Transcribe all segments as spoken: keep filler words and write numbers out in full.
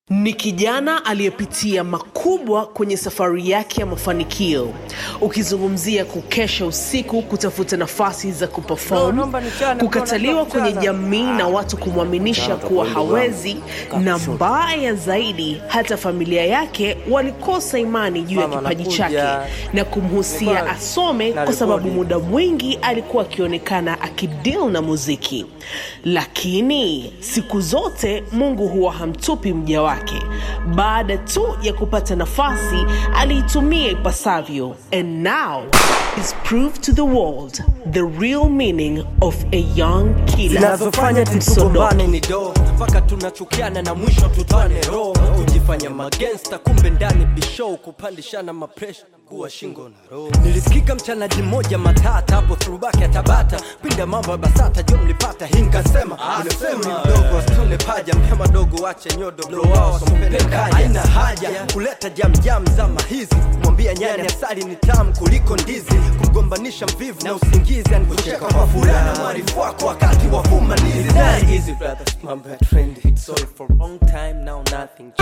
Ni kijana aliyepitia makubwa kwenye safari yake ya mafanikio. Ukizungumzia kukesha usiku kutafuta nafasi za kuperform, kukataliwa kwenye jamii na watu kumwaminisha kuwa hawezi, na mbaya zaidi hata familia yake walikosa imani juu ya kipaji chake na kumhusia asome kwa sababu muda mwingi alikuwa akionekana akideal na muziki. Lakini siku zote Mungu huwa hamtupi mja wake. Baada tu ya kupata nafasi aliitumia ipasavyo, and now is proved to the world the real meaning of a young killer. Zinazofanya tugombane ni do mpaka tunachukiana na mwisho tutane roho, kujifanya magangster kumbe ndani bishow, kupandishana mapresha kuwa shingo na roho. Nilisikika mchanaji mmoja matata hapo throwback ya Tabata, pinda mambo ya Basata jo mlipata hinga sema unasema mdogo asitune paja mhema dogo wache nyodo blow wao sompeleka haina haja kuleta jam jam zama hizi, kumwambia nyani asali ni tamu kuliko ndizi, kumgombanisha mvivu na usingizi, anikucheka kwa furaha mwarifu wako wakati wa fumanizi. That easy brothers mambo ya trendy, it's all for long time now nothing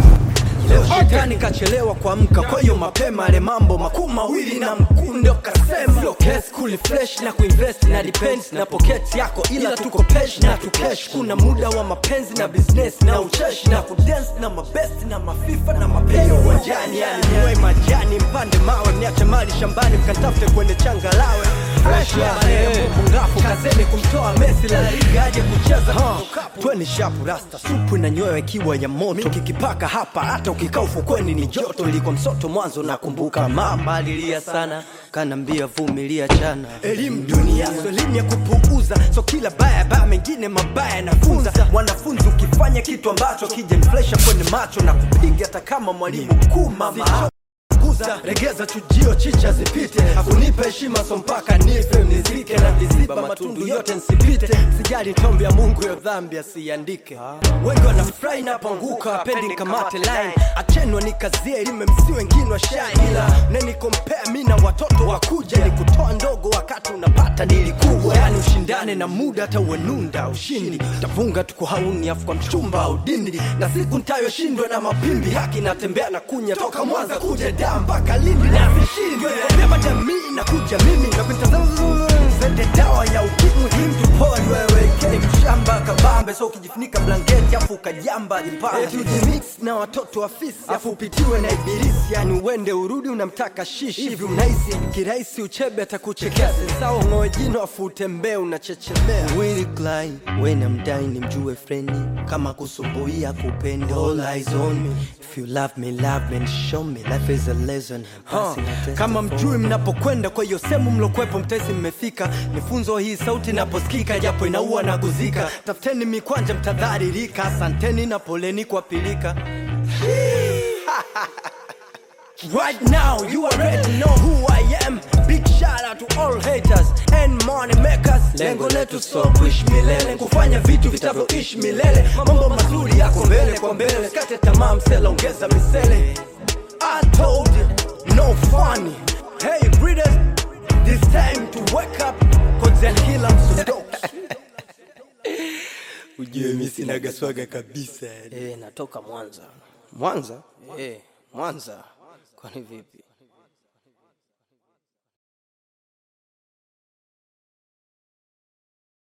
leo shetani kachelewa kuamka, kwa hiyo mapema ale mambo makuu mawili na mkundo kasema sio case cool flesh na kuinvest na depends na pocket yako, ila tuko pesh na tukesh. Kuna muda wa mapenzi na business na ucheshi na kudance na mabest na mafifa na mapenzi uwanjani, yani mwe majani mpande mawe niache mali shambani mkatafute kwenye changalawe fresh ya marehemu ngafu kazeni kumtoa Messi la Liga aje kucheza kapu tweni shapu rasta supu na nyoyo ikiwa ya moto kikipaka hapa hata ukikaa ufukweni ni joto. Liko msoto mwanzo nakumbuka mama alilia sana kanambia vumilia chana, elimu dunia so elimu ya kupuuza, so kila baya baya mengine mabaya nafunza. Mwanafunzi ukifanya kitu ambacho kija inflation kwenye macho na kupiga hata kama mwalimu mkuu mama regeza chujio chicha zipite, hakunipa heshima so mpaka nife mnizike na viziba matundu yote nsipite. Sijali tombi ya Mungu ya dhambi asiandike. Wengi wanafurahi napoanguka pendi kamate line, achenwa nikazie elime msi wengine wa shine, ila neni compare mimi na watoto wakuja ni kutoa ndogo wakati unapata nilikuwa, yani ushindane na muda hata uenunda ushindi tafunga tuko hauni afu kwa mchumba au dindi, na siku nitayoshindwa na mapimbi haki natembea na kunya toka Mwanza kuja Dar mpaka Lindi na vishindwe nema jamii na kuja mimi na kuntazama zende dawa ya ukimwi hindu pole wewe kile mshamba kabambe, so ukijifunika blanketi afu ukajamba jipanga tujimix na watoto afisi afu upitiwe na ibilisi, yani uende urudi unamtaka shishi hivi unahisi kirahisi uchebe atakuchekea sawa ngoe jino afu utembee unachechemea Willy Klein when I'm dying nimjue friendly kama kusumbuia kupenda all eyes on me, if you love me love me and show me life is a lesson huh. Kama mjui mnapokwenda kwa hiyo semu mlokwepo mtesi mmefika, nifunzo hii sauti naposikika japo inaua na guzika, tafuteni mikwanja mtadharirika, asanteni na poleni kwa pilika. Right now you already know who I am, big shout out to all haters and money makers. Lengo letu so kuishi milele, kufanya vitu vitavyoishi milele, mambo mazuri yako mbele kwa mbele, sikate tamaa msela ongeza misele. I told you, no funny. Hey breeders, this time to wake up, cause I'll kill them so dope. Ujue mimi sina gaswaga kabisa. Eh, natoka Mwanza. Mwanza? Eh, Mwanza. Kwani vipi?